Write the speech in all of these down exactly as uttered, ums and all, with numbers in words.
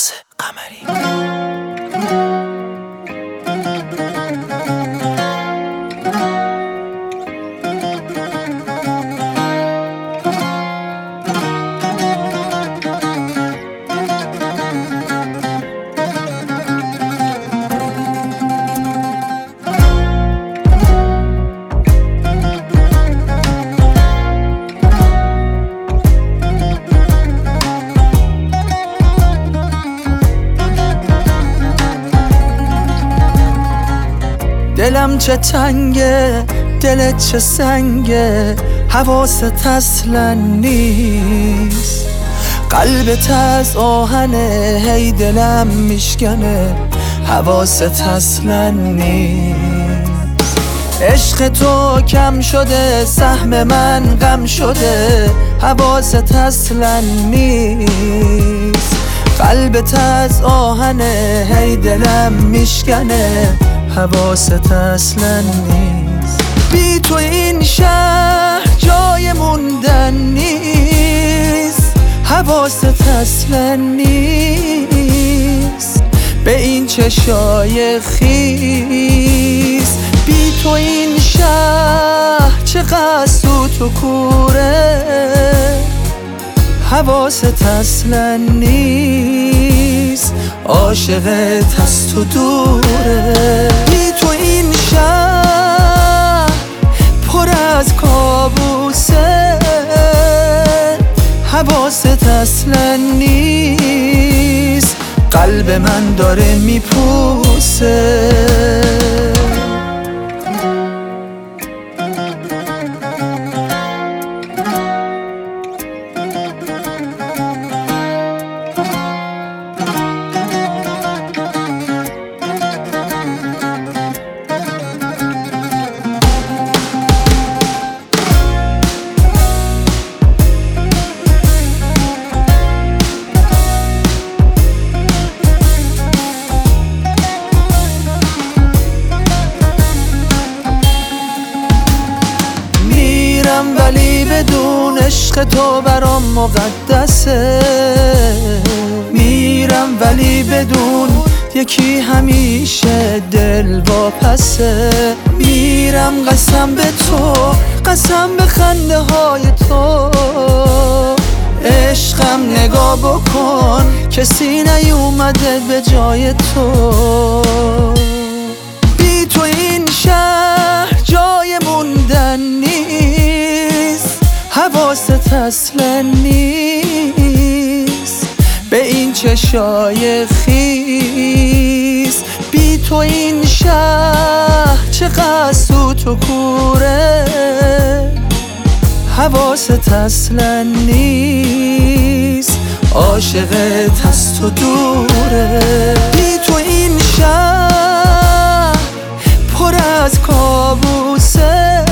عباس قمری. دلم چه تنگه، دلت چه سنگه، حواست اصلا نیست. قلبت از آهنه، هی دلم میشکنه، حواست اصلا نیست. عشق تو کم شده، سهم من غم شده، حواست اصلا نیست. قلبت از آهنه، هی دلم میشکنه، حواست اصلا نیست. بی تو این شهر جای موندن نیست، حواست اصلا نیست. به این چشای خیس، بی تو این شهر چقدر سوت و کوره، حواست اصلا نیست. عاشقت از تو دوره، بی تو این شهر پر از کابوسه، حواست اصلا نیست. قلب من داره میپوسه. ولی بدون عشق تو برام مقدسه. میرم ولی بدون یکی همیشه دل واپسه. میرم قسم به تو، قسم به خنده های تو. عشقم نگاه بکن، کسی نیومده به جای تو. بی تو این شهر جای موندن نیست، حواست اصلا نیست. به این چشای خیس، بی تو این شهر چقدر سوت و کوره، حواست اصلا نیست. عاشقت از تو دوره، بی تو این شهر پر از کابوسه،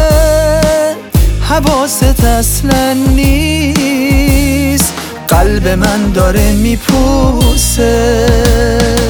حواست اصلا نیست. قلب من داره میپوسه.